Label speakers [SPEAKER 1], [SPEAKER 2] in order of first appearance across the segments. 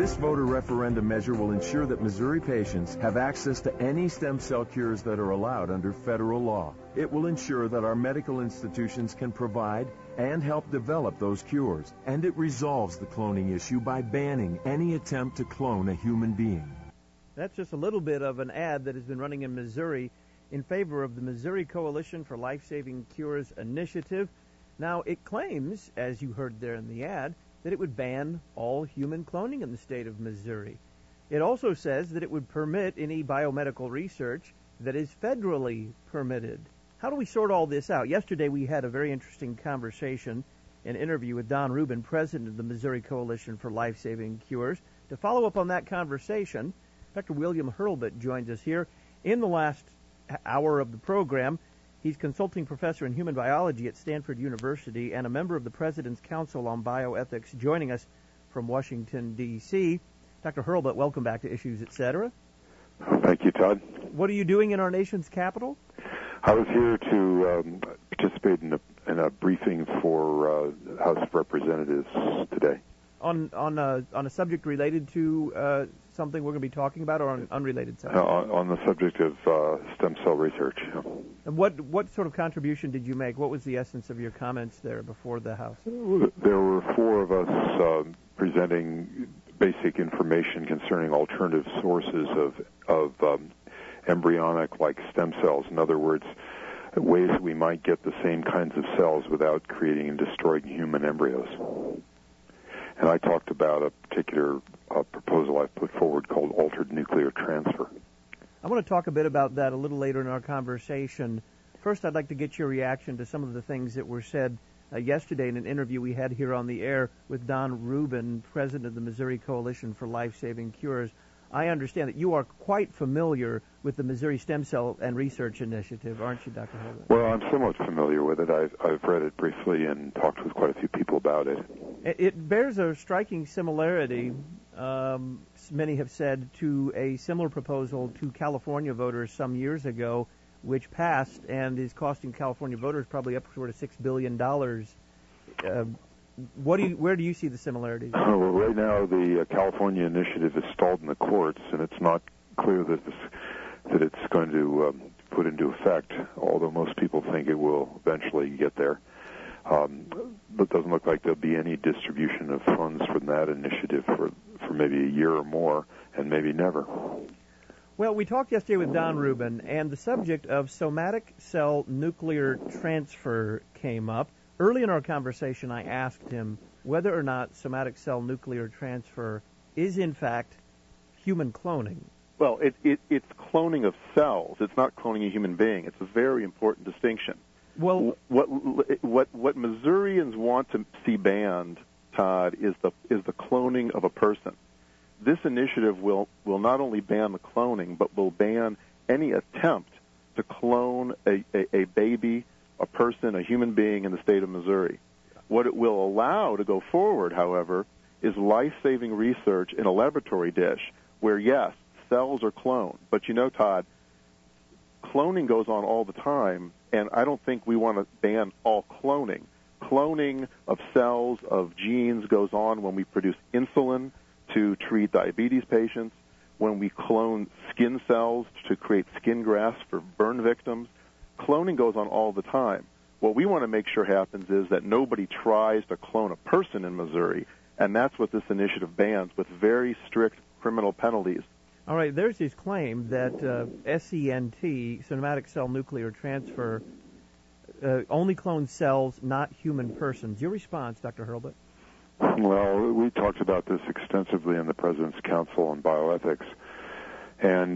[SPEAKER 1] This voter referendum measure will ensure that Missouri patients have access to any stem cell cures that are allowed under federal law. It will ensure that our medical institutions can provide and help develop those cures. And it resolves the cloning issue by banning any attempt to clone a human being.
[SPEAKER 2] That's just a little bit of an ad that has been running in Missouri in favor of the Missouri Coalition for Life-Saving Cures initiative. Now, it claims, as you heard there in the ad, that it would ban all human cloning in the state of Missouri. It also says that it would permit any biomedical research that is federally permitted. How do we sort all this out? Yesterday we had a very interesting conversation, an interview with Don Rubin, president of the Missouri Coalition for Life-Saving Cures. To follow up on that conversation, Dr. William Hurlbut joins us here. In the last hour of the program, he's consulting professor in human biology at Stanford University and a member of the President's Council on Bioethics, joining us from Washington, D.C. Dr. Hurlbut, welcome back to Issues, Etc.
[SPEAKER 3] Thank you, Todd.
[SPEAKER 2] What are you doing in our nation's capital?
[SPEAKER 3] I was here to participate in a briefing for House of Representatives today.
[SPEAKER 2] On a subject related to something we're going to be talking about, or on an unrelated subject?
[SPEAKER 3] On the subject of stem cell research.
[SPEAKER 2] And what sort of contribution did you make? What was the essence of your comments there before the House?
[SPEAKER 3] There were four of us presenting basic information concerning alternative sources of embryonic-like stem cells. In other words, ways we might get the same kinds of cells without creating and destroying human embryos. And I talked about a particular proposal I've put forward called altered nuclear transfer.
[SPEAKER 2] I want to talk a bit about that a little later in our conversation. First, I'd like to get your reaction to some of the things that were said yesterday in an interview we had here on the air with Don Rubin, president of the Missouri Coalition for Life-Saving Cures. I understand that you are quite familiar with the Missouri Stem Cell and Research Initiative, aren't you, Dr. Hurlbut?
[SPEAKER 3] Well, I'm somewhat familiar with it. I've read it briefly and talked with quite a few people about it.
[SPEAKER 2] It bears a striking similarity, many have said, to a similar proposal to California voters some years ago, which passed and is costing California voters probably upward of $6 billion. Where do you see the similarities?
[SPEAKER 3] Well, right now the California initiative is stalled in the courts, and it's not clear that it's going to put into effect, although most people think it will eventually get there. But it doesn't look like there'll be any distribution of funds from that initiative for maybe a year or more, and maybe never.
[SPEAKER 2] Well, we talked yesterday with Don Rubin, and the subject of somatic cell nuclear transfer came up. Early in our conversation, I asked him whether or not somatic cell nuclear transfer is, in fact, human cloning.
[SPEAKER 4] Well, it's cloning of cells. It's not cloning a human being. It's a very important distinction.
[SPEAKER 2] Well,
[SPEAKER 4] what Missourians want to see banned, Todd, is the cloning of a person. This initiative will not only ban the cloning, but will ban any attempt to clone a baby, a person, a human being in the state of Missouri. What it will allow to go forward, however, is life-saving research in a laboratory dish where, yes, cells are cloned. But you know, Todd, cloning goes on all the time, and I don't think we want to ban all cloning. Cloning of cells, of genes, goes on when we produce insulin to treat diabetes patients, when we clone skin cells to create skin grafts for burn victims. Cloning goes on all the time. What we want to make sure happens is that nobody tries to clone a person in Missouri, and that's what this initiative bans with very strict criminal penalties.
[SPEAKER 2] All right, there's his claim that SCNT, somatic cell nuclear transfer, only clones cells, not human persons. Your response, Dr. Hurlbut?
[SPEAKER 3] Well, we talked about this extensively in the President's Council on Bioethics, and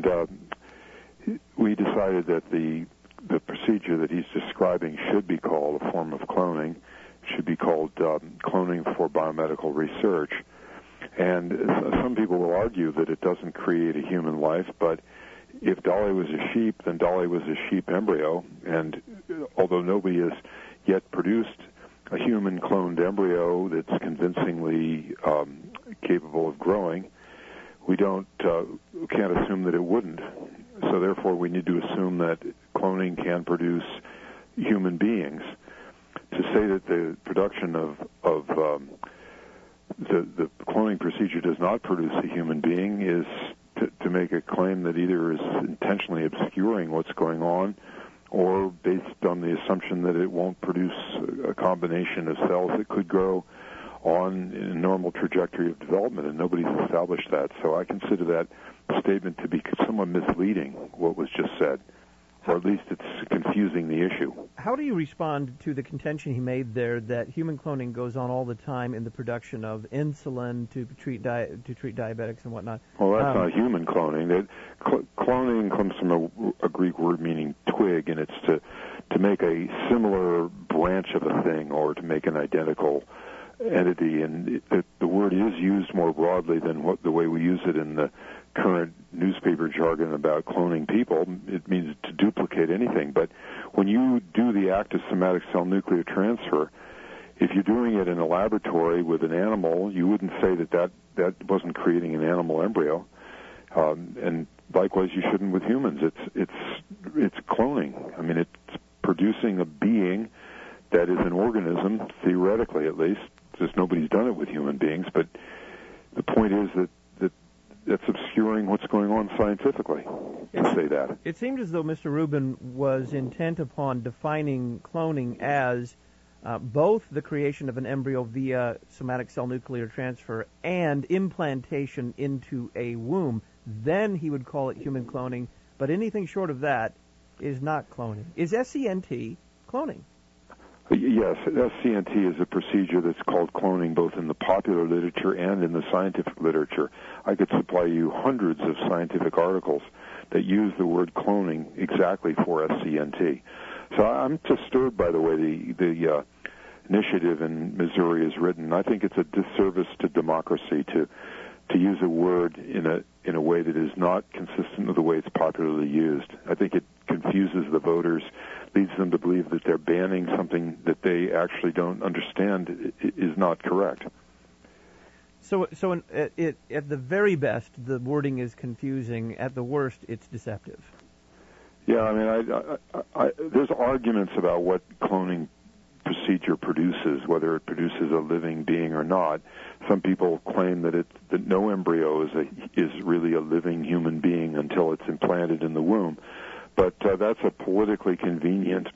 [SPEAKER 3] we decided that the procedure that he's describing should be called a form of cloning, should be called cloning for biomedical research. And some people will argue that it doesn't create a human life, but if Dolly was a sheep, then Dolly was a sheep embryo, and although nobody has yet produced a human cloned embryo that's convincingly capable of growing, we can't assume that it wouldn't. So therefore, we need to assume that cloning can produce human beings. To say that the production of the cloning procedure does not produce a human being is to make a claim that either is intentionally obscuring what's going on, or based on the assumption that it won't produce a combination of cells that could grow on in a normal trajectory of development, and nobody's established that. So I consider that statement to be somewhat misleading, what was just said, or at least it's confusing the issue.
[SPEAKER 2] How do you respond to the contention he made there that human cloning goes on all the time in the production of insulin to treat diabetics and whatnot?
[SPEAKER 3] Well, that's not human cloning. Cloning comes from a Greek word meaning twig, and it's to make a similar branch of a thing or to make an identical entity. And the word is used more broadly than the way we use it in the current newspaper jargon about cloning people. It means to duplicate anything. But when you do the act of somatic cell nuclear transfer, if you're doing it in a laboratory with an animal, you wouldn't say that wasn't creating an animal embryo. And likewise, you shouldn't with humans. It's cloning. I mean, it's producing a being that is an organism, theoretically at least. Just nobody's done it with human beings. But the point is that that's obscuring what's going on scientifically, to say that.
[SPEAKER 2] It seemed as though Mr. Rubin was intent upon defining cloning as both the creation of an embryo via somatic cell nuclear transfer and implantation into a womb. Then he would call it human cloning, but anything short of that is not cloning. Is SCNT cloning?
[SPEAKER 3] Yes, SCNT is a procedure that's called cloning both in the popular literature and in the scientific literature. I could supply you hundreds of scientific articles that use the word cloning exactly for SCNT. So I'm disturbed by the way the initiative in Missouri is written. I think it's a disservice to democracy to use a word in a way that is not consistent with the way it's popularly used. I think it confuses the voters, leads them to believe that they're banning something that they actually don't understand is not correct.
[SPEAKER 2] So at the very best, the wording is confusing. At the worst, it's deceptive.
[SPEAKER 3] Yeah, I mean, there's arguments about what cloning procedure produces, whether it produces a living being or not. Some people claim that no embryo is really a living human being until it's implanted in the womb. But that's a politically convenient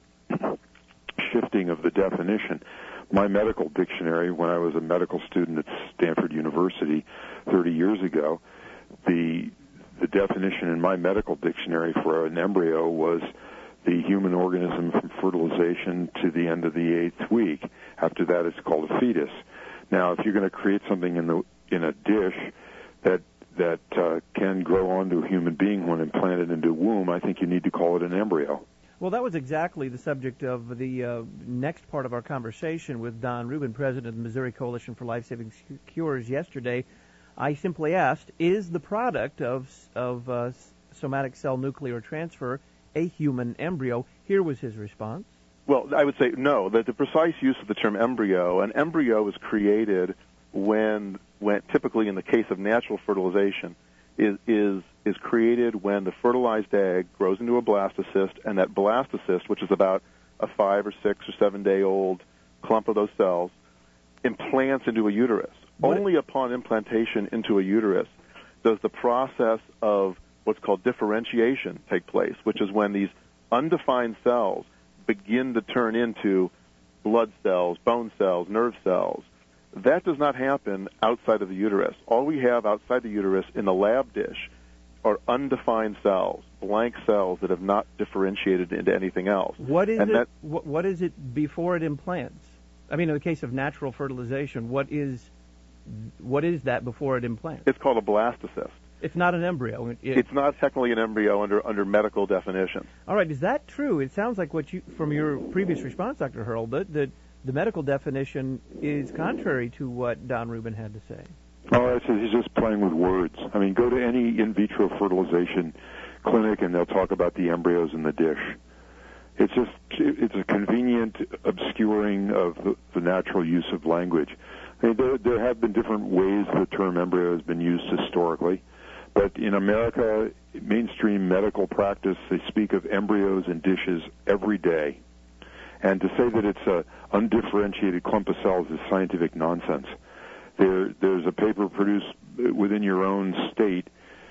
[SPEAKER 3] shifting of the definition. My medical dictionary, when I was a medical student at Stanford University 30 years ago, the definition in my medical dictionary for an embryo was the human organism from fertilization to the end of the 8th week. After that, it's called a fetus. Now, if you're going to create something in a dish that can grow onto a human being when implanted into a womb, I think you need to call it an embryo.
[SPEAKER 2] Well, that was exactly the subject of the next part of our conversation with Don Rubin, president of the Missouri Coalition for Life-Saving Cures, yesterday. I simply asked, is the product of somatic cell nuclear transfer a human embryo? Here was his response.
[SPEAKER 4] Well, I would say no, that the precise use of the term embryo, an embryo is created when typically in the case of natural fertilization, is created when the fertilized egg grows into a blastocyst, and that blastocyst, which is about a 5 or 6 or 7 day old clump of those cells, implants into a uterus. Only upon implantation into a uterus does the process of what's called differentiation take place, which is when these undefined cells begin to turn into blood cells, bone cells, nerve cells. That does not happen outside of the uterus. All we have outside the uterus in the lab dish are undefined cells, blank cells that have not differentiated into anything else.
[SPEAKER 2] What is it before it implants? I mean, in the case of natural fertilization, what is that before it implants?
[SPEAKER 4] It's called a blastocyst.
[SPEAKER 2] It's not an embryo.
[SPEAKER 4] It's not technically an embryo under medical definition.
[SPEAKER 2] All right, is that true? It sounds like from your previous response, Dr. Hurl, that the medical definition is contrary to what Don Rubin had to say.
[SPEAKER 3] Oh, he's just playing with words. I mean, go to any in vitro fertilization clinic and they'll talk about the embryos in the dish. It's a convenient obscuring of the natural use of language. I mean, there have been different ways the term embryo has been used historically, but in America, mainstream medical practice, they speak of embryos in dishes every day. And to say that it's an undifferentiated clump of cells is scientific nonsense. There's a paper produced within your own state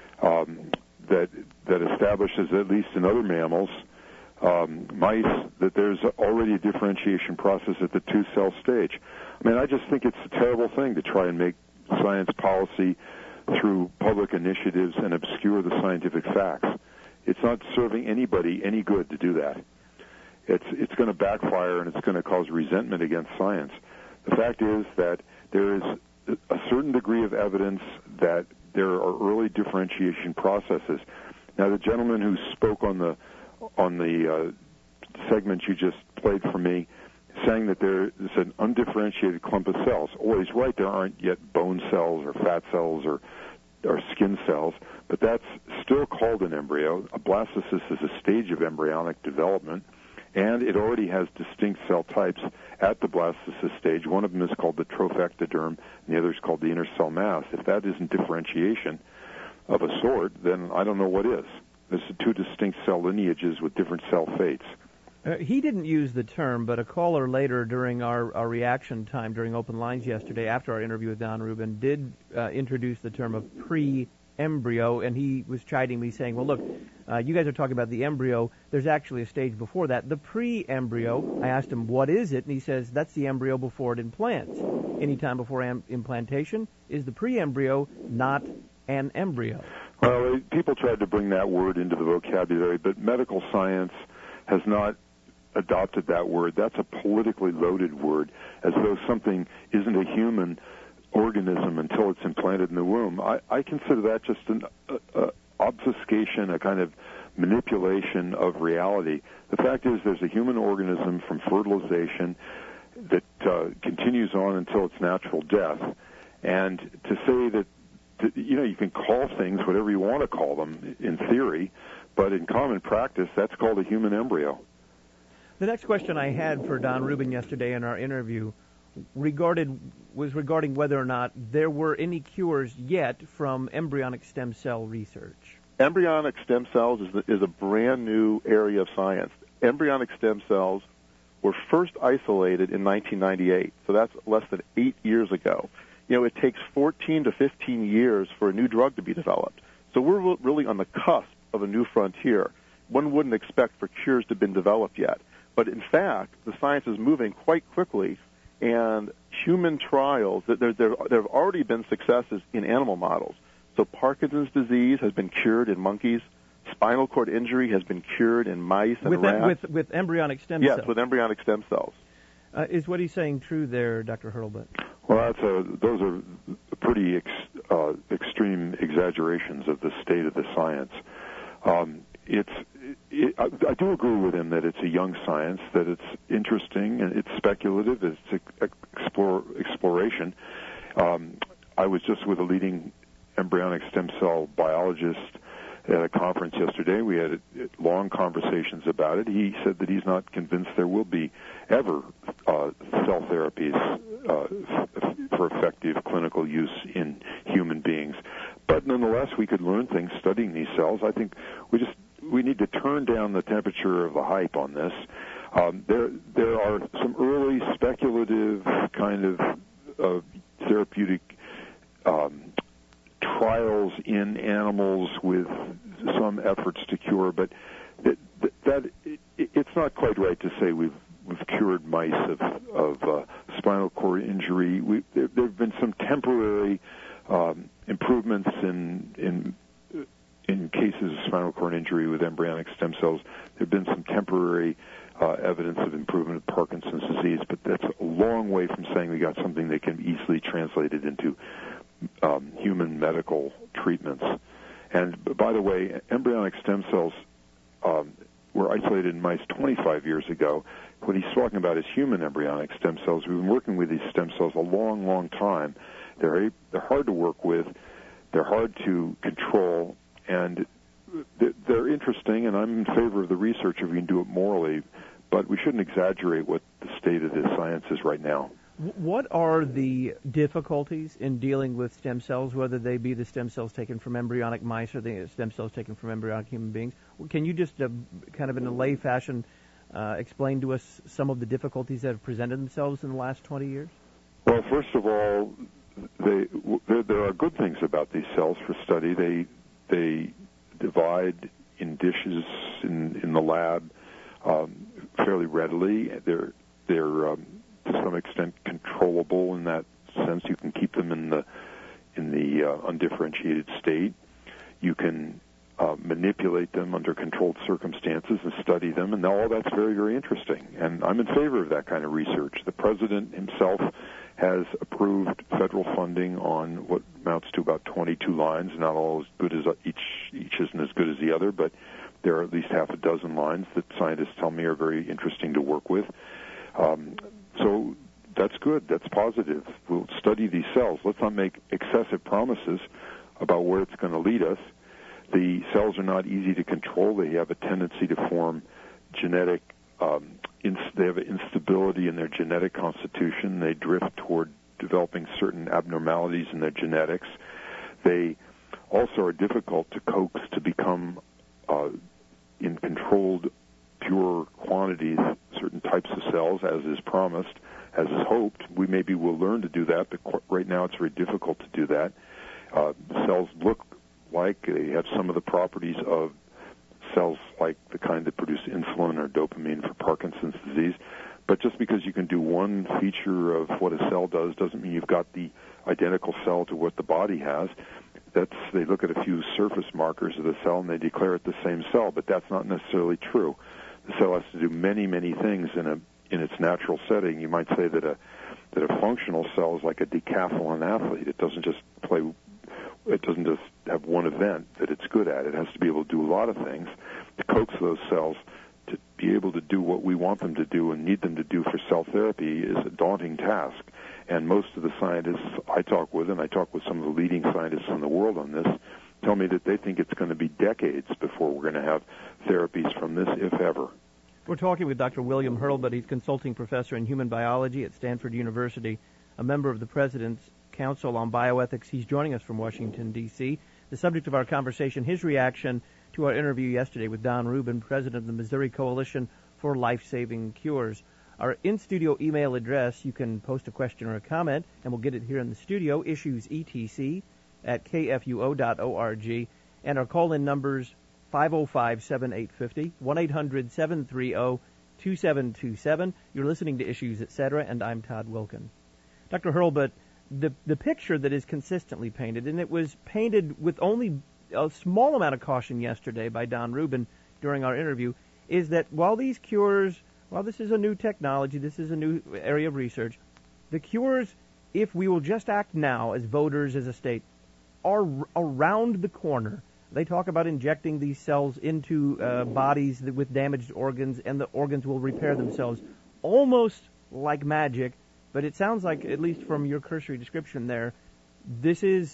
[SPEAKER 3] that establishes, at least in other mammals, mice, that there's already a differentiation process at the 2-cell stage. I mean, I just think it's a terrible thing to try and make science policy through public initiatives and obscure the scientific facts. It's not serving anybody any good to do that. It's going to backfire, and it's going to cause resentment against science. The fact is that there is a certain degree of evidence that there are early differentiation processes. Now, the gentleman who spoke on the segment you just played for me, saying that there is an undifferentiated clump of cells. Oh, he's right. There aren't yet bone cells or fat cells or skin cells, but that's still called an embryo. A blastocyst is a stage of embryonic development, and it already has distinct cell types at the blastocyst stage. One of them is called the trophectoderm, and the other is called the inner cell mass. If that isn't differentiation of a sort, then I don't know what is. There's two distinct cell lineages with different cell fates.
[SPEAKER 2] He didn't use the term, but a caller later during our reaction time during Open Lines yesterday, after our interview with Don Rubin, did introduce the term of pre-embryo, and he was chiding me saying, well, look, you guys are talking about the embryo. There's actually a stage before that, the pre-embryo. I asked him, what is it? And he says, that's the embryo before it implants. Anytime before implantation is the pre-embryo, not an embryo.
[SPEAKER 3] Well, people tried to bring that word into the vocabulary, but medical science has not adopted that word. That's a politically loaded word, as though something isn't a human organism until it's implanted in the womb. I consider that just an obfuscation, a kind of manipulation of reality. The fact is there's a human organism from fertilization that continues on until its natural death. And to say that, you can call things whatever you want to call them in theory, but in common practice, that's called a human embryo.
[SPEAKER 2] The next question I had for Don Rubin yesterday in our interview was regarding whether or not there were any cures yet from embryonic stem cell research.
[SPEAKER 4] Embryonic stem cells is a brand new area of science. Embryonic stem cells were first isolated in 1998, so that's less than 8 years ago. It takes 14 to 15 years for a new drug to be developed. So we're really on the cusp of a new frontier. One wouldn't expect for cures to have been developed yet. But in fact, the science is moving quite quickly, and human trials, there have already been successes in animal models. So Parkinson's disease has been cured in monkeys. Spinal cord injury has been cured in mice and rats.
[SPEAKER 2] With embryonic stem cells?
[SPEAKER 4] Yes, with embryonic stem cells.
[SPEAKER 2] Is what he's saying true there, Dr. Hurlbut?
[SPEAKER 3] Well, those are pretty extreme exaggerations of the state of the science. I do agree with him that it's a young science, that it's interesting and it's speculative, it's exploration. I was just with a leading embryonic stem cell biologist at a conference yesterday. We had long conversations about it. He said that he's not convinced there will be ever cell therapies for effective clinical use in human beings. But nonetheless, we could learn things studying these cells. I think we need to turn down the temperature of the hype on this. There are some early speculative kind of therapeutic trials in animals with some efforts to cure, but it's not quite right to say we've cured mice of spinal cord injury. There have been some temporary improvements in cases of spinal cord injury with embryonic stem cells. There have been some temporary evidence of improvement of Parkinson's disease, but that's a long way from saying we got something that can be easily translated into human medical treatments. And by the way, embryonic stem cells were isolated in mice 25 years ago. What he's talking about is human embryonic stem cells. We've been working with these stem cells a long, long time. They're hard to work with. They're hard to control, and they're interesting, and I'm in favor of the research if we can do it morally, but we shouldn't exaggerate what the state of the science is right now.
[SPEAKER 2] What are the difficulties in dealing with stem cells, whether they be the stem cells taken from embryonic mice or the stem cells taken from embryonic human beings? Can you just kind of in a lay fashion explain to us some of the difficulties that have presented themselves in the last 20 years?
[SPEAKER 3] Well, first of all, there are good things about these cells for study. They divide in dishes in the lab fairly readily. They're to some extent controllable in that sense. You can keep them in the undifferentiated state. You can manipulate them under controlled circumstances and study them, and all that's very, very interesting. And I'm in favor of that kind of research. The president himself has approved federal funding on what amounts to about 22 lines. Not all as good as each isn't as good as the other, but there are at least half a dozen lines that scientists tell me are very interesting to work with. So that's good. That's positive. We'll study these cells. Let's not make excessive promises about where it's going to lead us. The cells are not easy to control. They have a tendency to form genetic, they have an instability in their genetic constitution. They drift toward developing certain abnormalities in their genetics. They also are difficult to coax to become in controlled, pure quantities, certain types of cells, as is promised, as is hoped. We maybe will learn to do that, but right now it's very difficult to do that. Cells look like they have some of the properties of cells like the kind that produce insulin or dopamine for Parkinson's disease. But just because you can do one feature of what a cell does doesn't mean you've got the identical cell to what the body has. They look at a few surface markers of the cell and they declare it the same cell, but that's not necessarily true. The cell has to do many, many things in its natural setting. You might say that a functional cell is like a decathlon athlete. It doesn't just have one event that it's good at. It has to be able to do a lot of things. To coax those cells to be able to do what we want them to do and need them to do for cell therapy is a daunting task. And most of the scientists I talk with, and I talk with some of the leading scientists in the world on this, tell me that they think it's going to be decades before we're going to have therapies from this, if ever.
[SPEAKER 2] We're talking with Dr. William Hurlbut. He's consulting professor in human biology at Stanford University, a member of the President's Council on Bioethics. He's joining us from Washington, D.C. The subject of our conversation, his reaction to our interview yesterday with Don Rubin, president of the Missouri Coalition for Life-Saving Cures. Our in-studio email address, you can post a question or a comment, and we'll get it here in the studio, issuesetc@kfuo.org. And our call-in numbers, 505-7850, 1-800-730-2727. You're listening to Issues Etc., and I'm Todd Wilkin. Dr. Hurlbut, the picture that is consistently painted, and it was painted with only a small amount of caution yesterday by Don Rubin during our interview, is that while these cures, while this is a new technology, this is a new area of research, the cures, if we will just act now as voters, as a state, are around the corner. They talk about injecting these cells into bodies with damaged organs, and the organs will repair themselves, almost like magic. But it sounds like, at least from your cursory description there, this is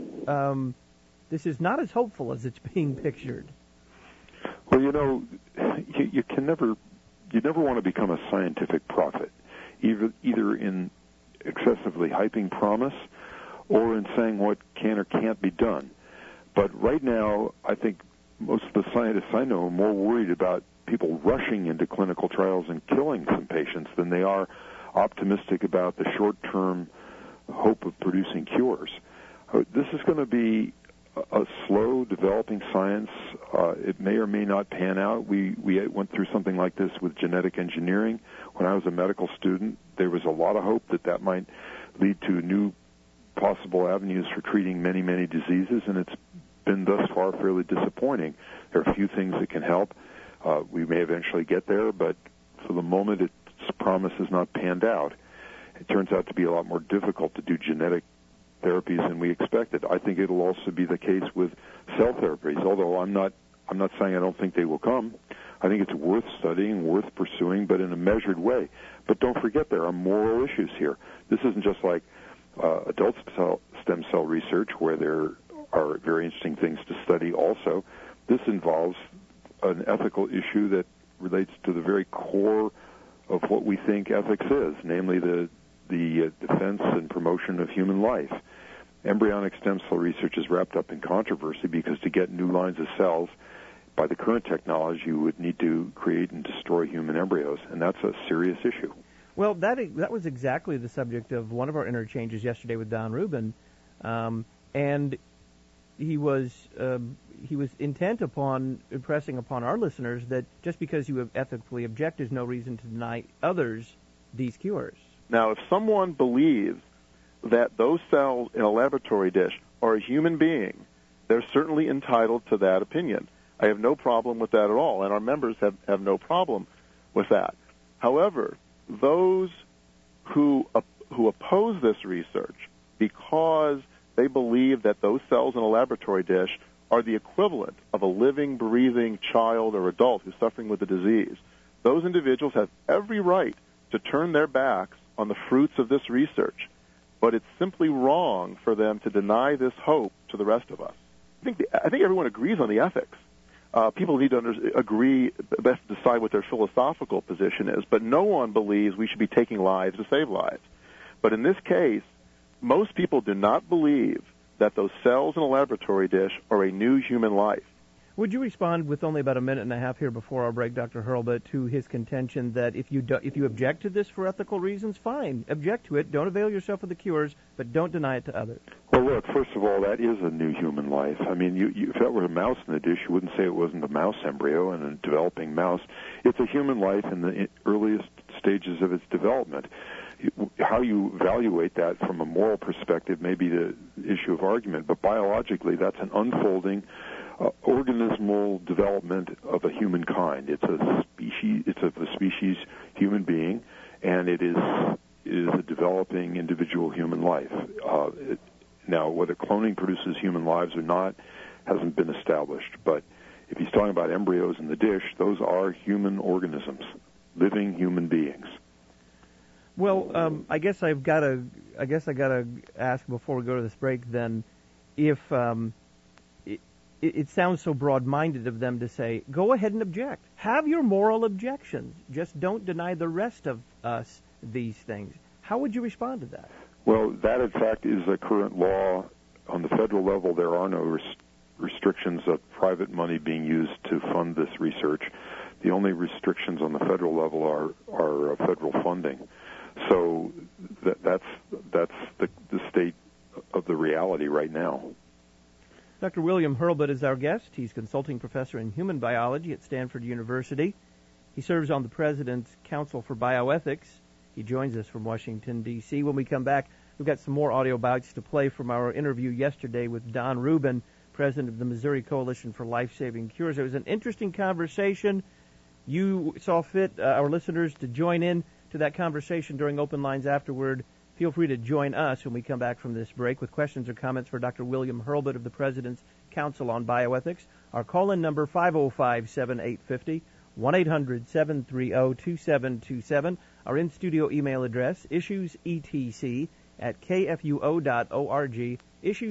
[SPEAKER 2] not as hopeful as it's being pictured.
[SPEAKER 3] Well, you never want to become a scientific prophet, either in excessively hyping promise or in saying what can or can't be done. But right now, I think most of the scientists I know are more worried about people rushing into clinical trials and killing some patients than they are optimistic about the short-term hope of producing cures. This is going to be a slow developing science. It may or may not pan out. We went through something like this with genetic engineering. When I was a medical student, there was a lot of hope that might lead to new possible avenues for treating many, many diseases, and it's been thus far fairly disappointing. There are a few things that can help. We may eventually get there, but for the moment, its promise has not panned out. It turns out to be a lot more difficult to do genetic therapies than we expected. I think it'll also be the case with cell therapies, although I'm not saying I don't think they will come. I think it's worth studying, worth pursuing, but in a measured way. But don't forget, there are moral issues here. This isn't just like adult stem cell research, where there are very interesting things to study also. This involves an ethical issue that relates to the very core of what we think ethics is, namely the defense and promotion of human life. Embryonic stem cell research is wrapped up in controversy because to get new lines of cells by the current technology, you would need to create and destroy human embryos, and that's a serious issue.
[SPEAKER 2] Well, that was exactly the subject of one of our interchanges yesterday with Don Rubin, and he was intent upon impressing upon our listeners that just because you ethically object is no reason to deny others these cures.
[SPEAKER 4] Now, if someone believes that those cells in a laboratory dish are a human being, they're certainly entitled to that opinion. I have no problem with that at all, and our members have no problem with that. However, those who oppose this research because they believe that those cells in a laboratory dish are the equivalent of a living, breathing child or adult who's suffering with the disease, those individuals have every right to turn their backs on the fruits of this research. But it's simply wrong for them to deny this hope to the rest of us. I think everyone agrees on the ethics. People need to agree, best decide what their philosophical position is, but no one believes we should be taking lives to save lives. But in this case, most people do not believe that those cells in a laboratory dish are a new human life.
[SPEAKER 2] Would you respond with only about a minute and a half here before our break, Dr. Hurlbut, to his contention that if you object to this for ethical reasons, fine, object to it, don't avail yourself of the cures, but don't deny it to others?
[SPEAKER 3] Well, look, first of all, that is a new human life. I mean, if that were a mouse in the dish, you wouldn't say it wasn't a mouse embryo and a developing mouse. It's a human life in the earliest stages of its development. How you evaluate that from a moral perspective may be the issue of argument, but biologically, that's an unfolding organismal development of a human kind. It's a species. It's of the species human being, and it is a developing individual human life. Now, whether cloning produces human lives or not hasn't been established. But if he's talking about embryos in the dish, those are human organisms, living human beings.
[SPEAKER 2] Well, I guess I gotta ask before we go to this break. Then, if it sounds so broad-minded of them to say, go ahead and object. Have your moral objections. Just don't deny the rest of us these things. How would you respond to that?
[SPEAKER 3] Well, that, in fact, is a current law. On the federal level, there are no restrictions of private money being used to fund this research. The only restrictions on the federal level are federal funding. So that's the state of the reality right now.
[SPEAKER 2] Dr. William Hurlbut is our guest. He's consulting professor in human biology at Stanford University. He serves on the President's Council for Bioethics. He joins us from Washington, D.C. When we come back, we've got some more audio bites to play from our interview yesterday with Don Rubin, president of the Missouri Coalition for Life-Saving Cures. It was an interesting conversation. You saw fit, our listeners, to join in to that conversation during open lines afterward. Feel free to join us when we come back from this break with questions or comments for Dr. William Hurlbut of the President's Council on Bioethics. Our call-in number, 505-7850, 1-800-730-2727. Our in-studio email address, issuesetc@kfuo.org,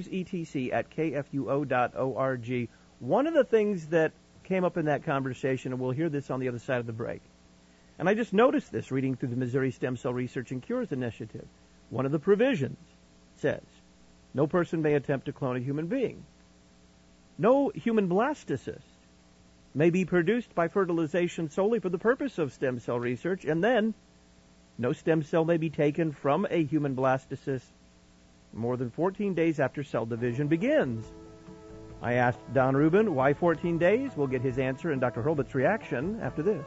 [SPEAKER 2] issuesetc@kfuo.org. One of the things that came up in that conversation, and we'll hear this on the other side of the break, and I just noticed this reading through the Missouri Stem Cell Research and Cures Initiative. One of the provisions says, no person may attempt to clone a human being. No human blastocyst may be produced by fertilization solely for the purpose of stem cell research, and then no stem cell may be taken from a human blastocyst more than 14 days after cell division begins. I asked Don Rubin why 14 days. We'll get his answer and Dr. Hurlbut's reaction after this.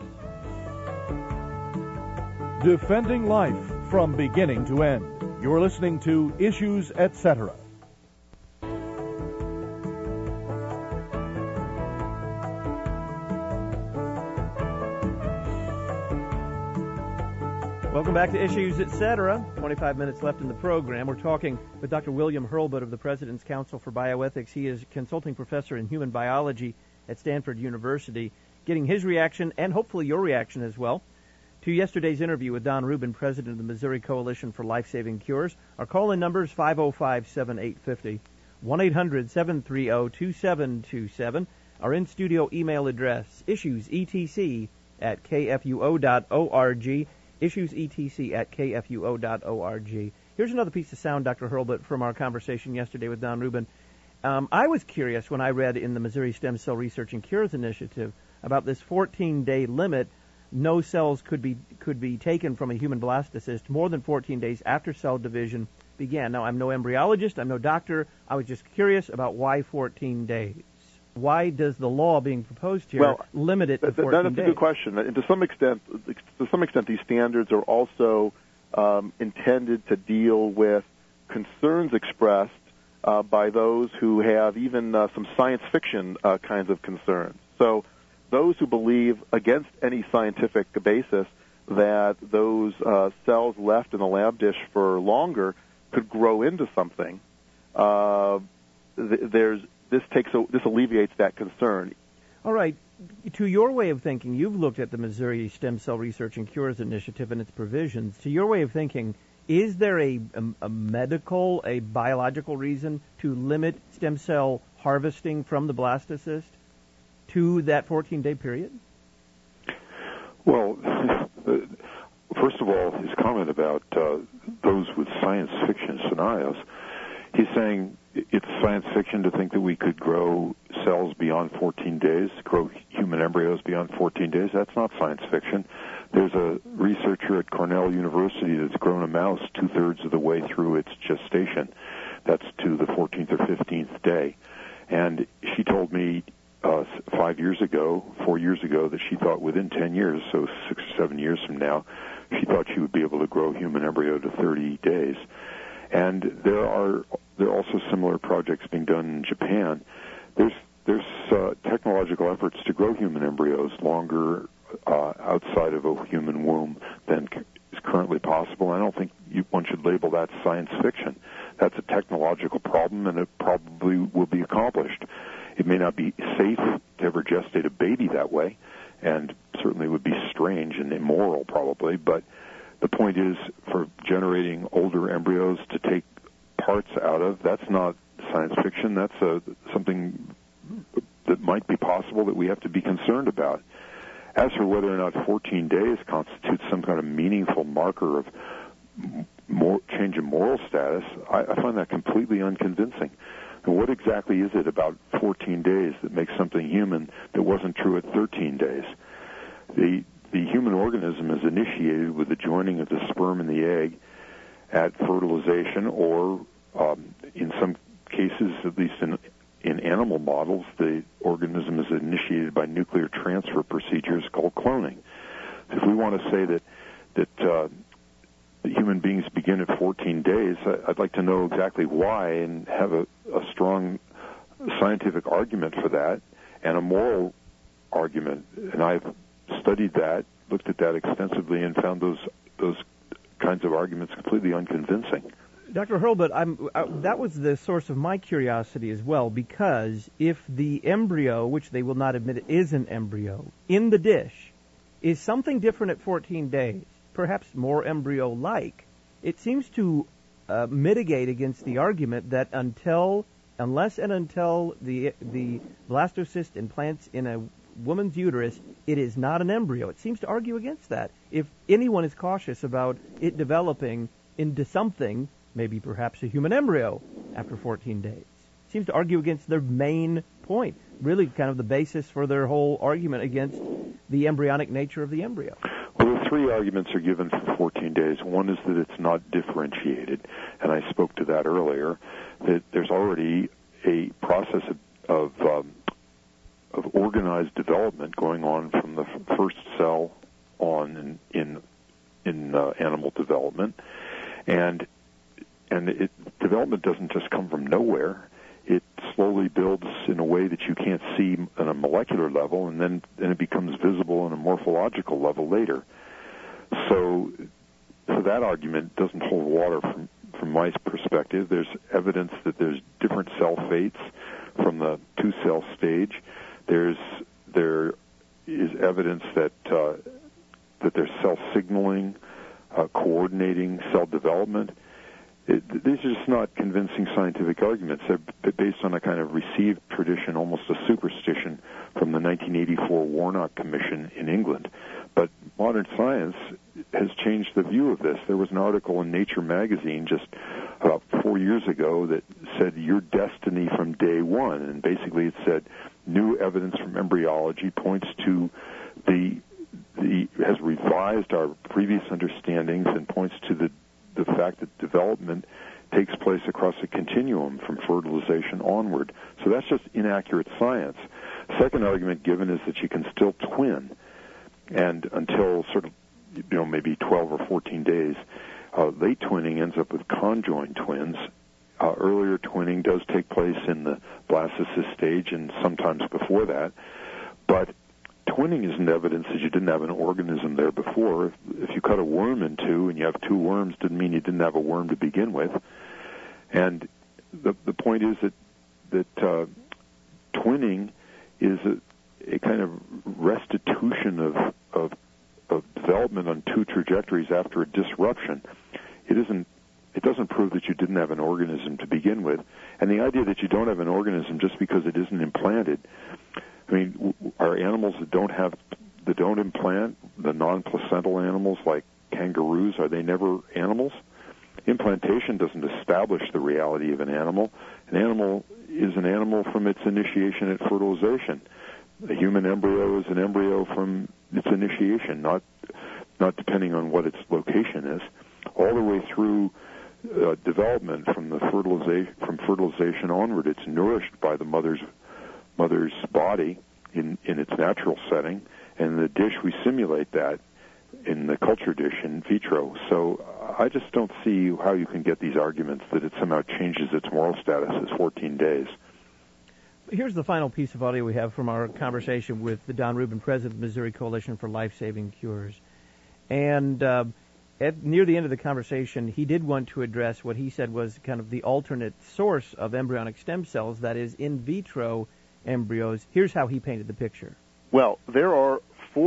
[SPEAKER 5] Defending life from beginning to end. You're listening to Issues, Etc.
[SPEAKER 2] Welcome back to Issues, Etc. 25 minutes left in the program. We're talking with Dr. William Hurlbut of the President's Council for Bioethics. He is a consulting professor in human biology at Stanford University, getting his reaction and hopefully your reaction as well to yesterday's interview with Don Rubin, president of the Missouri Coalition for Life-Saving Cures. Our call-in number is 505-7850, 1-800-730-2727. Our in-studio email address, issuesetc@kfuo.org, issuesetc@kfuo.org. Here's another piece of sound, Dr. Hurlbut, from our conversation yesterday with Don Rubin. I was curious when I read in the Missouri Stem Cell Research and Cures Initiative about this 14-day limit no cells could be taken from a human blastocyst more than 14 days after cell division began. Now, I'm no embryologist, I'm no doctor. I was just curious about why 14 days. Why does the law being proposed here limit it to 14 days?
[SPEAKER 4] That's a good question. And to some extent, these standards are also intended to deal with concerns expressed by those who have even some science fiction kinds of concerns. So those who believe against any scientific basis that those cells left in the lab dish for longer could grow into something, this alleviates that concern. All
[SPEAKER 2] right. To your way of thinking, you've looked at the Missouri Stem Cell Research and Cures Initiative and its provisions. To your way of thinking, is there a medical, a biological reason to limit stem cell harvesting from the blastocyst to that 14-day period?
[SPEAKER 3] Well, first of all, his comment about those with science fiction scenarios, he's saying it's science fiction to think that we could grow cells beyond 14 days, grow human embryos beyond 14 days. That's not science fiction. There's a researcher at Cornell University that's grown a mouse 2/3 of the way through its gestation. That's to the 14th or 15th day. And she told me 4 years ago, that she thought within 10 years, so 6 or 7 years from now, she thought she would be able to grow human embryo to 30 days. And there are also similar projects being done in Japan. There's technological efforts to grow human embryos longer outside of a human womb than is currently possible. I don't think one should label that science fiction. That's a technological problem, and it probably will be accomplished. It may not be safe to ever gestate a baby that way, and certainly would be strange and immoral probably, but the point is, for generating older embryos to take parts out of, that's not science fiction. That's something that might be possible that we have to be concerned about. As for whether or not 14 days constitutes some kind of meaningful marker of change in moral status, I find that completely unconvincing. And what exactly is it about 14 days that makes something human that wasn't true at 13 days? The human organism is initiated with the joining of the sperm and the egg at fertilization, or in some cases, at least in animal models, the organism is initiated by nuclear transfer procedures called cloning. So if we want to say that human beings begin at 14 days, I'd like to know exactly why and have a strong scientific argument for that and a moral argument. And I've studied that, looked at that extensively, and found those kinds of arguments completely unconvincing.
[SPEAKER 2] Dr. Hurlbut, that was the source of my curiosity as well, because if the embryo, which they will not admit is an embryo, in the dish is something different at 14 days, perhaps more embryo-like, it seems to mitigate against the argument that unless and until the blastocyst implants in a woman's uterus, it is not an embryo. It seems to argue against that. If anyone is cautious about it developing into something, maybe perhaps a human embryo after 14 days, it seems to argue against their main point, really kind of the basis for their whole argument against the embryonic nature of the embryo.
[SPEAKER 3] Well, the three arguments are given for 14 days. One is that it's not differentiated, and I spoke to that earlier, that there's already a process of organized development going on from the first cell on in animal development, and development doesn't just come from nowhere. It slowly builds in a way that you can't see on a molecular level, and then it becomes visible on a morphological level later. So that argument doesn't hold water from my perspective. There's evidence that there's different cell fates from the two-cell stage. There is evidence that there's cell signaling, coordinating cell development. These are just not convincing scientific arguments. They're based on a kind of received tradition, almost a superstition, from the 1984 Warnock Commission in England. But modern science has changed the view of this. There was an article in Nature magazine just about 4 years ago that said, "Your destiny from day one," and basically it said, new evidence from embryology points to the has revised our previous understandings and points to the fact that development takes place across a continuum from fertilization onward. So that's just inaccurate science. Second argument given is that you can still twin, and until sort of, maybe 12 or 14 days, late twinning ends up with conjoined twins. Earlier twinning does take place in the blastocyst stage and sometimes before that, but twinning isn't evidence that you didn't have an organism there before. If you cut a worm in two and you have two worms, doesn't mean you didn't have a worm to begin with. And the point is that twinning is a kind of restitution of development on two trajectories after a disruption. It doesn't prove that you didn't have an organism to begin with. And the idea that you don't have an organism just because it isn't implanted, I mean, are animals that don't implant, the non-placental animals like kangaroos, are they never animals? Implantation doesn't establish the reality of an animal. An animal is an animal from its initiation at fertilization. A human embryo is an embryo from its initiation, not depending on what its location is. All the way through development from fertilization onward, it's nourished by the mother's body in its natural setting, and in the dish we simulate that in the culture dish in vitro. So I just don't see how you can get these arguments that it somehow changes its moral status as 14 days.
[SPEAKER 2] Here's the final piece of audio we have from our conversation with the Don Rubin, president of the Missouri Coalition for Life-Saving Cures. And near the end of the conversation, he did want to address what he said was kind of the alternate source of embryonic stem cells, that is, in vitro embryos. Here's how he painted the picture.
[SPEAKER 4] Well, there are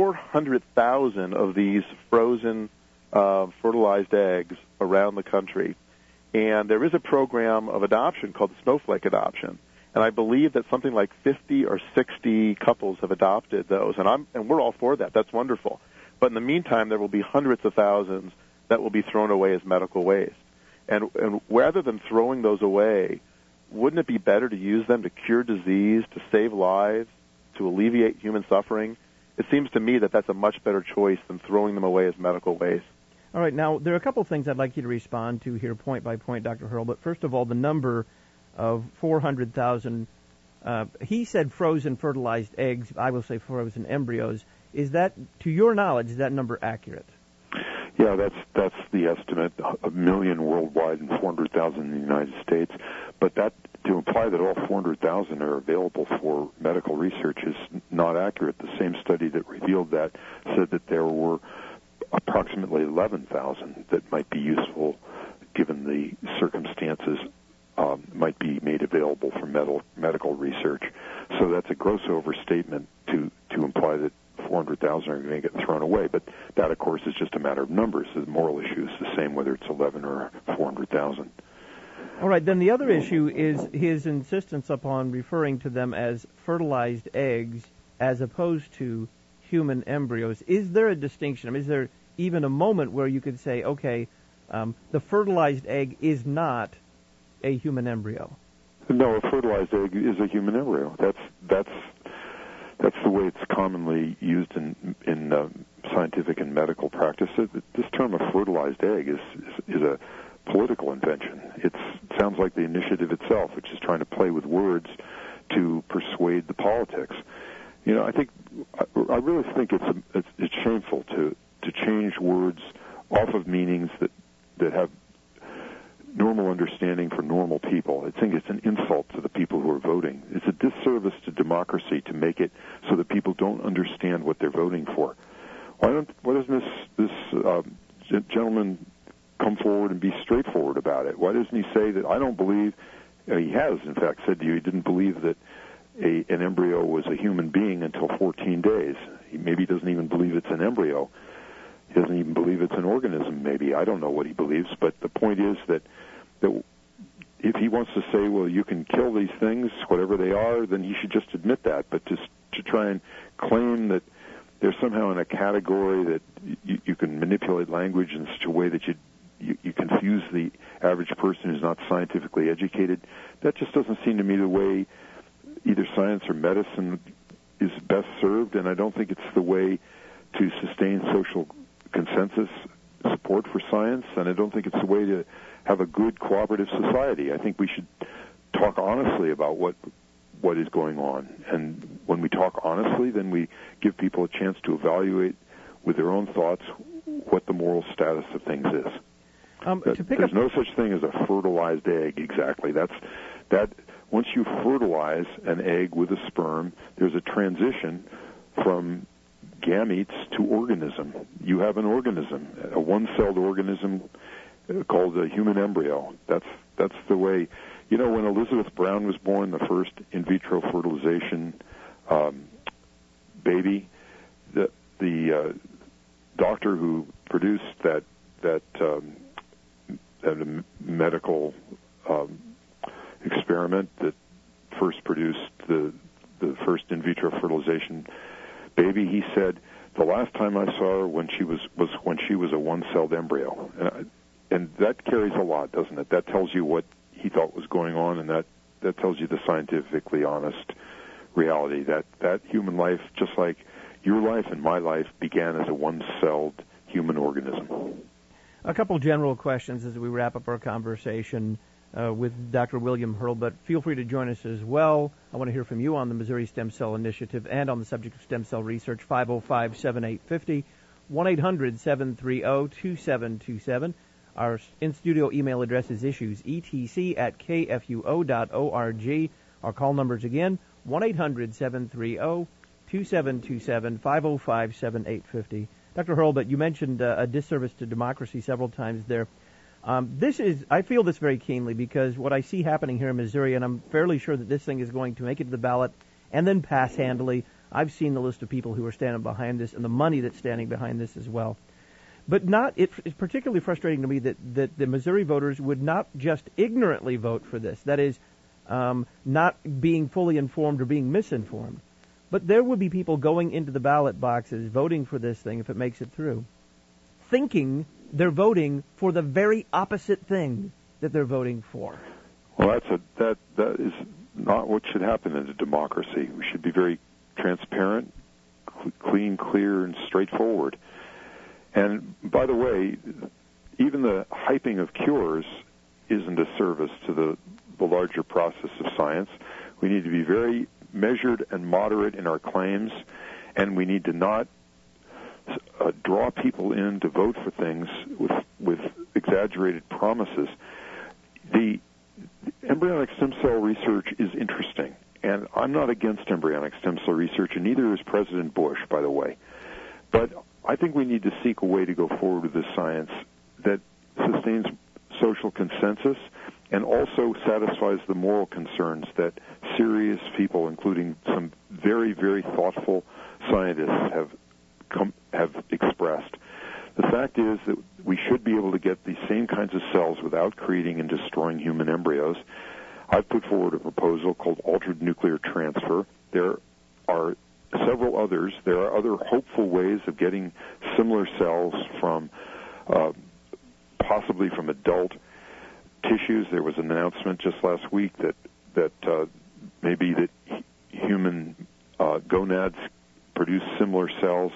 [SPEAKER 4] 400,000 of these frozen fertilized eggs around the country, and there is a program of adoption called the Snowflake Adoption, and I believe that something like 50 or 60 couples have adopted those, and we're all for that. That's wonderful. But in the meantime, there will be hundreds of thousands that will be thrown away as medical waste. And rather than throwing those away, wouldn't it be better to use them to cure disease, to save lives, to alleviate human suffering? It seems to me that that's a much better choice than throwing them away as medical waste.
[SPEAKER 2] All right, now, there are a couple of things I'd like you to respond to here point by point, Dr. Hurl. But first of all, the number of 400,000, he said frozen fertilized eggs, I will say frozen embryos. Is that, to your knowledge, is that number accurate?
[SPEAKER 3] Yeah, that's the estimate, 1 million worldwide and 400,000 in the United States. But that, to imply that all 400,000 are available for medical research is not accurate. The same study that revealed that said that there were approximately 11,000 that might be useful given the circumstances, might be made available for medical research. So that's a gross overstatement to imply that 400,000 are going to get thrown away. But that, of course, is just a matter of numbers. The moral issue is the same whether it's 11 or 400,000.
[SPEAKER 2] All right, then the other issue is his insistence upon referring to them as fertilized eggs as opposed to human embryos. Is there a distinction? I mean, is there even a moment where you could say, okay, the fertilized egg is not a human embryo?
[SPEAKER 3] No, a fertilized egg is a human embryo. That's the way it's commonly used in scientific and medical practice. This term of fertilized egg is a political invention. It sounds like the initiative itself, which is trying to play with words to persuade the politics. I really think it's shameful to change words off of meanings that have normal understanding for normal people. I think it's an insult to the people who are voting. It's a disservice to democracy to make it so that people don't understand what they're voting for. Why doesn't this gentleman come forward and be straightforward about it? Why doesn't he say that I don't believe, he has in fact said to you he didn't believe that an embryo was a human being until 14 days. Maybe he doesn't even believe it's an embryo. He doesn't even believe it's an organism, maybe. I don't know what he believes, but the point is that if he wants to say, well, you can kill these things, whatever they are, then he should just admit that. But to try and claim that they're somehow in a category that you can manipulate language in such a way that you confuse the average person who's not scientifically educated, that just doesn't seem to me the way either science or medicine is best served, and I don't think it's the way to sustain social consensus support for science, and I don't think it's a way to have a good cooperative society. I think we should talk honestly about what is going on, and when we talk honestly, then we give people a chance to evaluate with their own thoughts what the moral status of things is. There's no such thing as a fertilized egg, exactly. That once you fertilize an egg with a sperm, there's a transition from gametes to organism. You have an organism, a one-celled organism called a human embryo. That's the way. You know, when Elizabeth Brown was born, the first in vitro fertilization baby, the doctor who produced that medical experiment that first produced the first in vitro fertilization baby, he said, the last time I saw her was when she was a one-celled embryo. And that carries a lot, doesn't it? That tells you what he thought was going on, and that tells you the scientifically honest reality, that human life, just like your life and my life, began as a one-celled human organism.
[SPEAKER 2] A couple general questions as we wrap up our conversation with Dr. William Hurlbut. Feel free to join us as well. I want to hear from you on the Missouri Stem Cell Initiative and on the subject of stem cell research. 505-7850, 1-800-730-2727. Our in-studio email address is issuesetc@kfuo.org. Our call numbers again, 1-800-730-2727, 505-7850. Dr. Hurlbut, you mentioned a disservice to democracy several times there. I feel this very keenly because what I see happening here in Missouri, and I'm fairly sure that this thing is going to make it to the ballot and then pass handily. I've seen the list of people who are standing behind this and the money that's standing behind this as well. But it's particularly frustrating to me that the Missouri voters would not just ignorantly vote for this, that is, not being fully informed or being misinformed, but there would be people going into the ballot boxes voting for this thing if it makes it through, thinking they're voting for the very opposite thing that they're voting for.
[SPEAKER 3] Well, that is not what should happen in a democracy. We should be very transparent, clean, clear, and straightforward. And by the way, even the hyping of cures isn't a service to the larger process of science. We need to be very measured and moderate in our claims, and we need to not draw people in to vote for things with exaggerated promises. The embryonic stem cell research is interesting, and I'm not against embryonic stem cell research, and neither is President Bush, by the way. But I think we need to seek a way to go forward with this science that sustains social consensus and also satisfies the moral concerns that serious people, including some very, very thoughtful scientists, have expressed. The fact is that we should be able to get these same kinds of cells without creating and destroying human embryos. I've put forward a proposal called altered nuclear transfer. There are several others. There are other hopeful ways of getting similar cells from possibly from adult tissues. There was an announcement just last week that maybe that human gonads produce similar cells.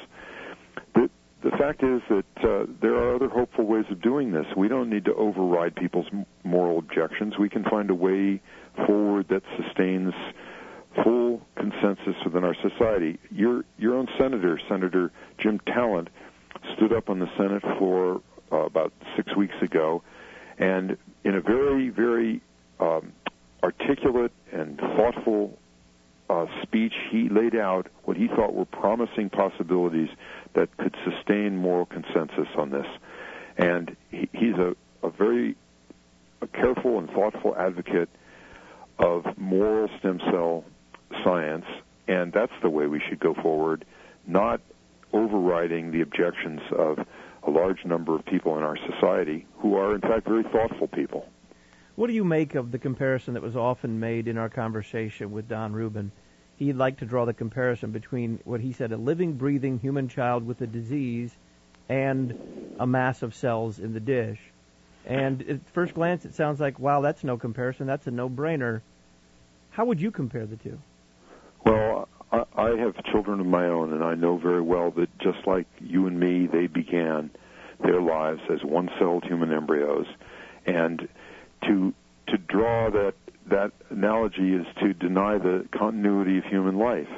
[SPEAKER 3] The fact is that there are other hopeful ways of doing this. We don't need to override people's moral objections. We can find a way forward that sustains full consensus within our society. Your own senator, Senator Jim Talent, stood up on the Senate floor about 6 weeks ago, and in a very, very articulate and thoughtful speech, he laid out what he thought were promising possibilities that could sustain moral consensus on this. And he's a very careful and thoughtful advocate of moral stem cell science, and that's the way we should go forward, not overriding the objections of a large number of people in our society who are, in fact, very thoughtful people.
[SPEAKER 2] What do you make of the comparison that was often made in our conversation with Don Rubin? He'd like to draw the comparison between what he said, a living, breathing human child with a disease and a mass of cells in the dish. And at first glance, it sounds like, wow, that's no comparison. That's a no-brainer. How would you compare the two?
[SPEAKER 3] Well, I have children of my own, and I know very well that just like you and me, they began their lives as one-celled human embryos. And to draw that analogy is to deny the continuity of human life.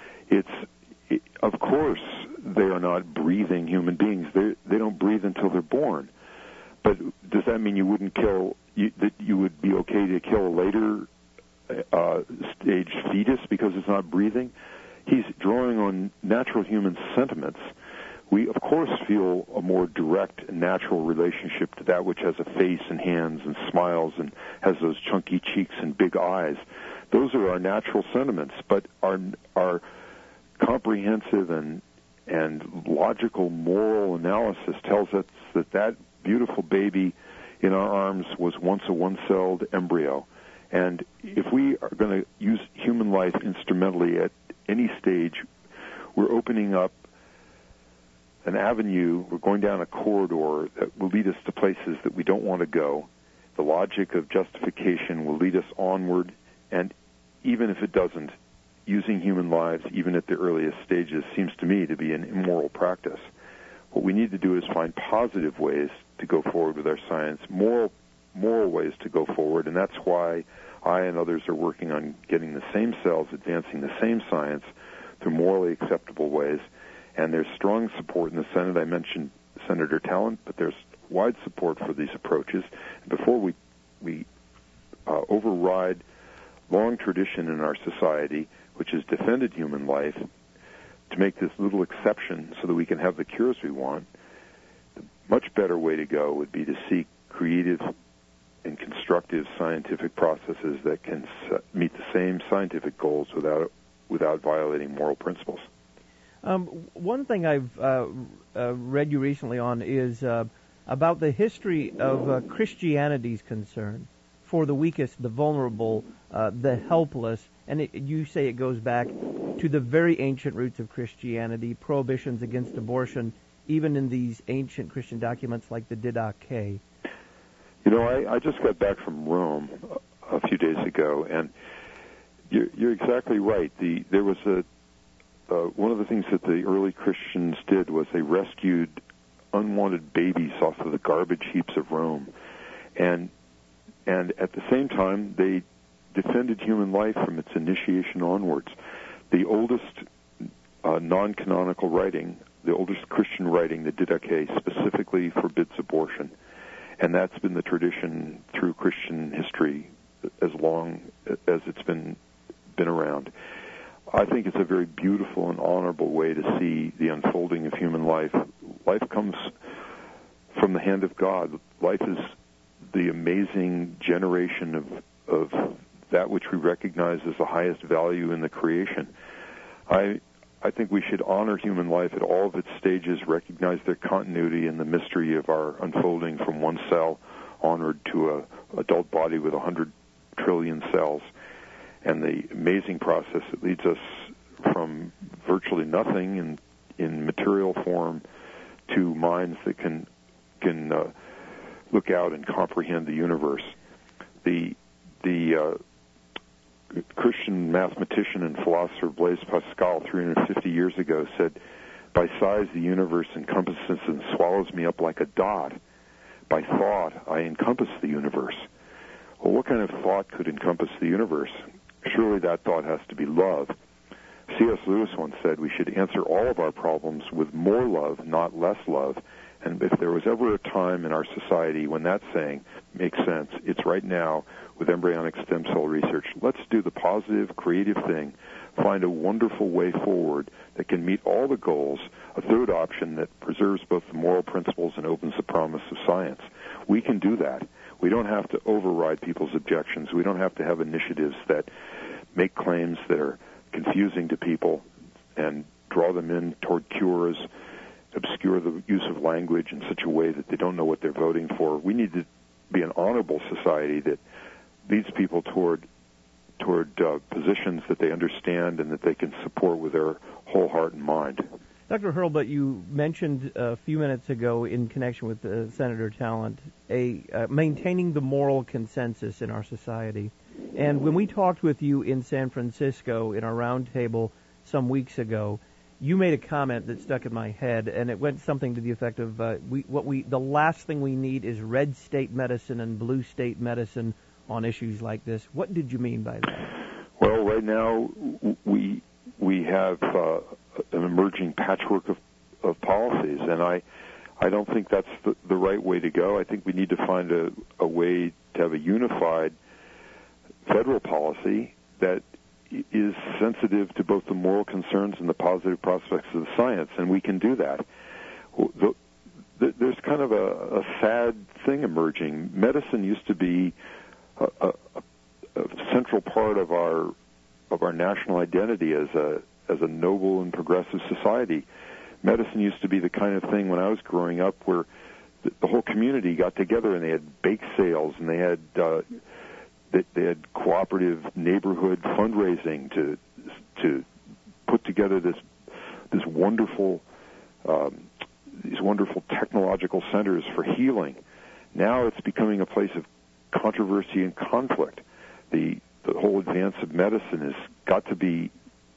[SPEAKER 3] Of course, they are not breathing human beings. They don't breathe until they're born. But does that mean you wouldn't that you would be okay to kill a later stage fetus because it's not breathing? He's drawing on natural human sentiments. We, of course, feel a more direct and natural relationship to that which has a face and hands and smiles and has those chunky cheeks and big eyes. Those are our natural sentiments, but our comprehensive and logical moral analysis tells us that beautiful baby in our arms was once a one-celled embryo. And if we are going to use human life instrumentally at any stage, we're opening up an avenue, we're going down a corridor that will lead us to places that we don't want to go. The logic of justification will lead us onward, and even if it doesn't, using human lives, even at the earliest stages, seems to me to be an immoral practice. What we need to do is find positive ways to go forward with our science, moral ways to go forward, and that's why I and others are working on getting the same cells, advancing the same science through morally acceptable ways. And there's strong support in the Senate. I mentioned Senator Talent, but there's wide support for these approaches. Before we override long tradition in our society, which has defended human life, to make this little exception so that we can have the cures we want, the much better way to go would be to seek creative and constructive scientific processes that can meet the same scientific goals without violating moral principles.
[SPEAKER 2] One thing I've read you recently on is about the history of Christianity's concern for the weakest, the vulnerable, the helpless, and you say it goes back to the very ancient roots of Christianity, prohibitions against abortion, even in these ancient Christian documents like the Didache.
[SPEAKER 3] You know, I just got back from Rome a few days ago, and you're exactly right. There was one of the things that the early Christians did was they rescued unwanted babies off of the garbage heaps of Rome, and at the same time they defended human life from its initiation onwards. The oldest non-canonical writing, the oldest Christian writing, the Didache, specifically forbids abortion, and that's been the tradition through Christian history as long as it's been around. I think it's a very beautiful and honorable way to see the unfolding of human life. Life comes from the hand of God. Life is the amazing generation of that which we recognize as the highest value in the creation. I think we should honor human life at all of its stages, recognize their continuity and the mystery of our unfolding from one cell onward to an adult body with 100 trillion cells, and the amazing process that leads us from virtually nothing in material form to minds that can look out and comprehend the universe. The Christian mathematician and philosopher Blaise Pascal 350 years ago said, "By size the universe encompasses and swallows me up like a dot. By thought I encompass the universe." Well, what kind of thought could encompass the universe? Surely that thought has to be love. C.S. Lewis once said we should answer all of our problems with more love, not less love. And if there was ever a time in our society when that saying makes sense, it's right now with embryonic stem cell research. Let's do the positive, creative thing, find a wonderful way forward that can meet all the goals, a third option that preserves both the moral principles and opens the promise of science. We can do that. We don't have to override people's objections. We don't have to have initiatives that make claims that are confusing to people and draw them in toward cures, obscure the use of language in such a way that they don't know what they're voting for. We need to be an honorable society that leads people toward positions that they understand and that they can support with their whole heart and mind.
[SPEAKER 2] Dr. Hurlbut, you mentioned a few minutes ago in connection with Senator Talent maintaining the moral consensus in our society. And when we talked with you in San Francisco in our roundtable, some weeks ago, you made a comment that stuck in my head, and it went something to the effect of, the last thing we need is red state medicine and blue state medicine on issues like this. What did you mean by that?
[SPEAKER 3] Well, right now we have an emerging patchwork of policies, and I don't think that's the right way to go. I think we need to find a way to have a unified federal policy that is sensitive to both the moral concerns and the positive prospects of the science, and we can do that. There's kind of a sad thing emerging. Medicine used to be a central part of our national identity as a noble and progressive society. Medicine used to be the kind of thing when I was growing up where the whole community got together and they had bake sales and they had cooperative neighborhood fundraising to put together these wonderful technological centers for healing. Now it's becoming a place of controversy and conflict. The whole advance of medicine has got to be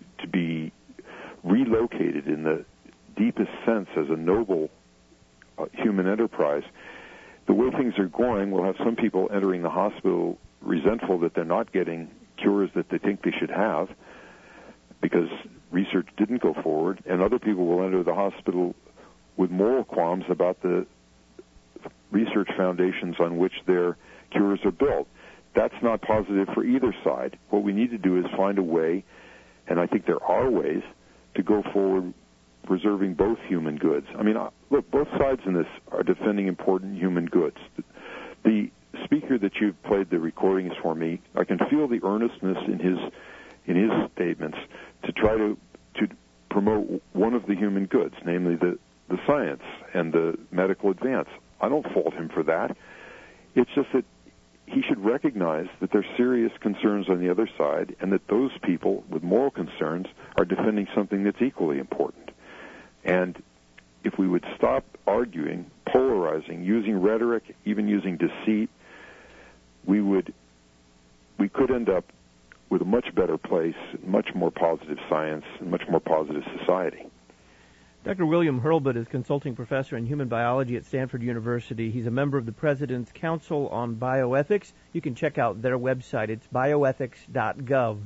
[SPEAKER 3] relocated in the deepest sense as a noble human enterprise. The way things are going, we'll have some people entering the hospital resentful that they're not getting cures that they think they should have because research didn't go forward, and other people will enter the hospital with moral qualms about the research foundations on which their cures are built. That's not positive for either side. What we need to do is find a way, and I think there are ways, to go forward preserving both human goods. I mean, look, both sides in this are defending important human goods. The speaker that you've played the recordings for me, I can feel the earnestness in his statements to try to promote one of the human goods, namely the science and the medical advance. I don't fault him for that. It's just that he should recognize that there's serious concerns on the other side and that those people with moral concerns are defending something that's equally important. And if we would stop arguing, polarizing, using rhetoric, even using deceit, we could end up with a much better place, much more positive science, and much more positive society.
[SPEAKER 2] Dr. William Hurlbut is consulting professor in human biology at Stanford University. He's a member of the President's Council on Bioethics. You can check out their website. It's bioethics.gov,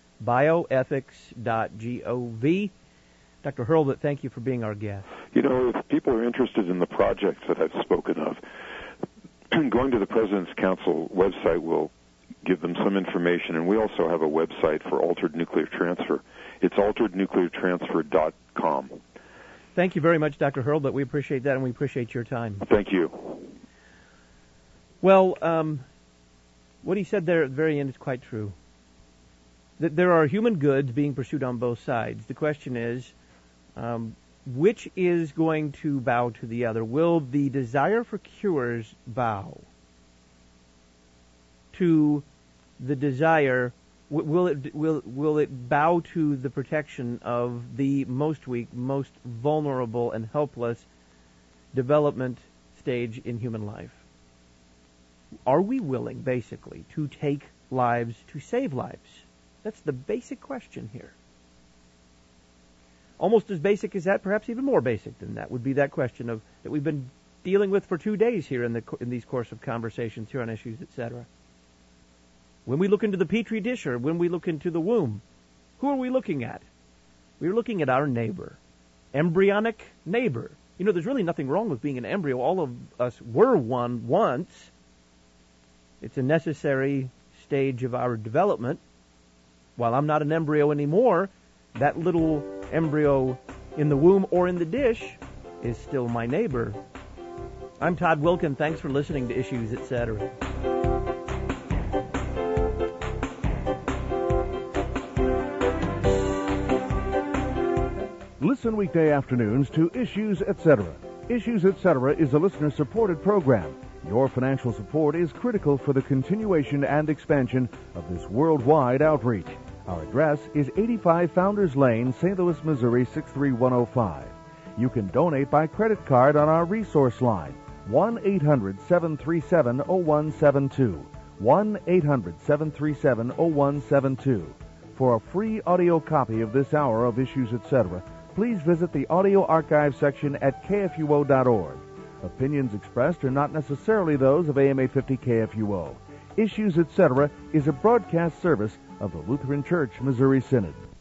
[SPEAKER 2] bioethics.gov. Dr. Hurlbut, thank you for being our guest.
[SPEAKER 3] You know, if people are interested in the projects that I've spoken of, going to the President's Council website will give them some information, and we also have a website for altered nuclear transfer. It's alterednucleartransfer.com.
[SPEAKER 2] Thank you very much, Dr. Hurlbut. We appreciate that, and we appreciate your time.
[SPEAKER 3] Thank you.
[SPEAKER 2] Well, what he said there at the very end is quite true. That there are human goods being pursued on both sides. The question is, which is going to bow to the other? Will the desire for cures bow to the desire? Will it bow to the protection of the most weak, most vulnerable, and helpless development stage in human life? Are we willing, basically, to take lives to save lives? That's the basic question here. Almost as basic as that, perhaps even more basic than that, would be that question of that we've been dealing with for 2 days here in these course of conversations here on Issues, etc. When we look into the petri dish or when we look into the womb, who are we looking at? We're looking at our neighbor, embryonic neighbor. You know, there's really nothing wrong with being an embryo. All of us were one once. It's a necessary stage of our development. While I'm not an embryo anymore, that little embryo in the womb or in the dish is still my neighbor. I'm Todd Wilkin. Thanks for listening to Issues, etc.
[SPEAKER 5] Listen weekday afternoons to Issues, etc. Issues, etc. is a listener-supported program. Your financial support is critical for the continuation and expansion of this worldwide outreach. Our address is 85 Founders Lane, St. Louis, Missouri, 63105. You can donate by credit card on our resource line, 1-800-737-0172, 1-800-737-0172. For a free audio copy of this hour of Issues Etc., please visit the audio archive section at kfuo.org. Opinions expressed are not necessarily those of AMA 50 KFUO. Issues Etc. is a broadcast service of the Lutheran Church Missouri Synod.